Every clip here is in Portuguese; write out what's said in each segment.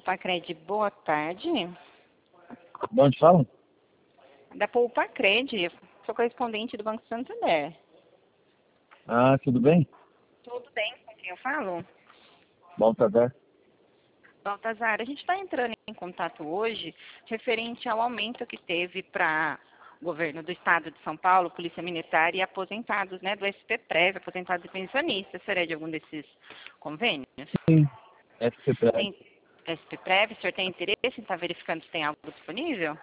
Poupa-Cred, boa tarde. De onde falam? Da Poupa-Cred, sou correspondente do Banco Santander. Ah, tudo bem? Tudo bem, com quem eu falo? Baltazar. Baltazar, a gente está entrando em contato hoje referente ao aumento que teve para o governo do estado de São Paulo, Polícia Militar e aposentados, né, do SPPrev, aposentados e pensionistas. Seria de algum desses convênios? Sim, SPPrev. Tem SPPrev, o senhor tem interesse em estar verificando se tem algo disponível?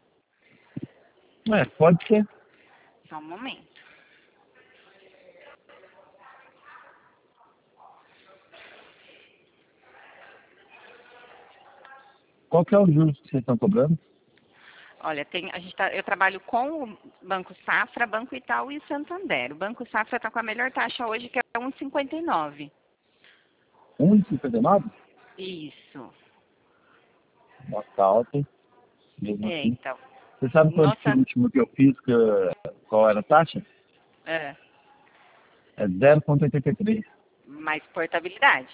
Pode ser. Só um momento. Qual que é o juros que vocês estão cobrando? Olha, eu trabalho com o Banco Safra, Banco Itaú e Santander. O Banco Safra está com a melhor taxa hoje, que é 1,59. 1,59? Isso. Nossa, alta, hein? Mesmo É, assim. então. Você sabe quanto que o Nossa, último que eu fiz, qual era a taxa? é, É 0,83. mais portabilidade,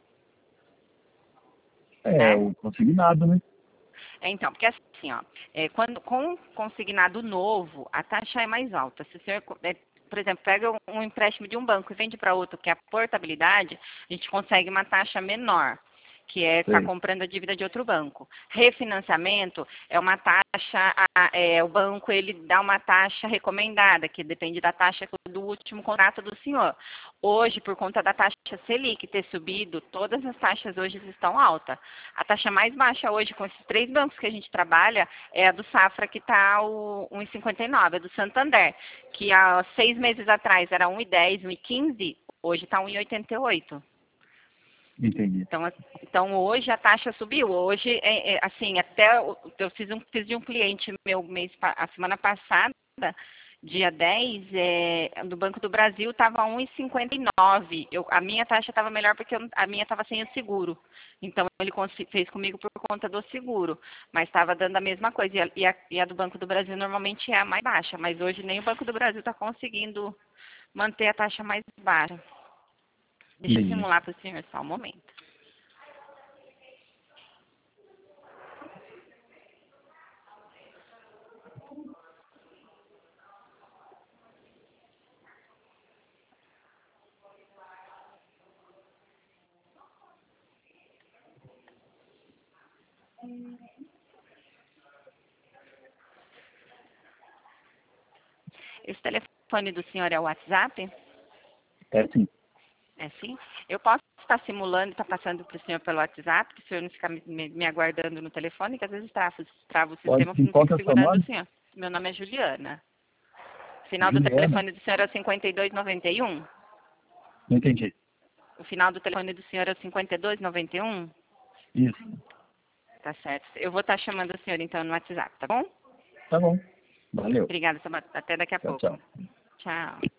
É, né? o consignado, né? Então, porque assim, ó, quando com consignado novo, a taxa é mais alta. Se o senhor, por exemplo, pega um empréstimo de um banco e vende para outro, que é a portabilidade, a gente consegue uma taxa menor, que é estar Sei. comprando a dívida de outro banco. Refinanciamento é uma taxa, o banco ele dá uma taxa recomendada, que depende da taxa do último contrato do senhor. Hoje, por conta da taxa Selic ter subido, todas as taxas hoje estão altas. A taxa mais baixa hoje, com esses três bancos que a gente trabalha, é a do Safra, que está o 1,59, a do Santander, que há 6 meses atrás era 1,10, 1,15, hoje está 1,88. Entendi. Então, hoje a taxa subiu. Hoje, assim, eu fiz de um cliente meu a semana passada, dia 10, do Banco do Brasil, estava 1,59. A minha taxa estava melhor porque a minha estava sem o seguro. Então, ele fez comigo por conta do seguro. Mas estava dando a mesma coisa. E a do Banco do Brasil normalmente é a mais baixa. Mas hoje nem o Banco do Brasil está conseguindo manter a taxa mais baixa. Deixa eu Entendi. simular para o senhor só um momento. Esse telefone do senhor é o WhatsApp? É sim. É sim? Eu posso estar simulando e estar passando para o senhor pelo WhatsApp, para o senhor não ficar me aguardando no telefone, que às vezes trava o Pode sistema, eu sim. não Qual fico que é o seu segurando o nome? senhor. Meu nome é Juliana. O final do Juliana? telefone do senhor é o 5291? Não entendi. O final do telefone do senhor é o 5291? Isso. Tá certo. Eu vou estar chamando o senhor então no WhatsApp, tá bom? Tá bom. Valeu. Obrigada, até daqui a Tchau, pouco. tchau. Tchau.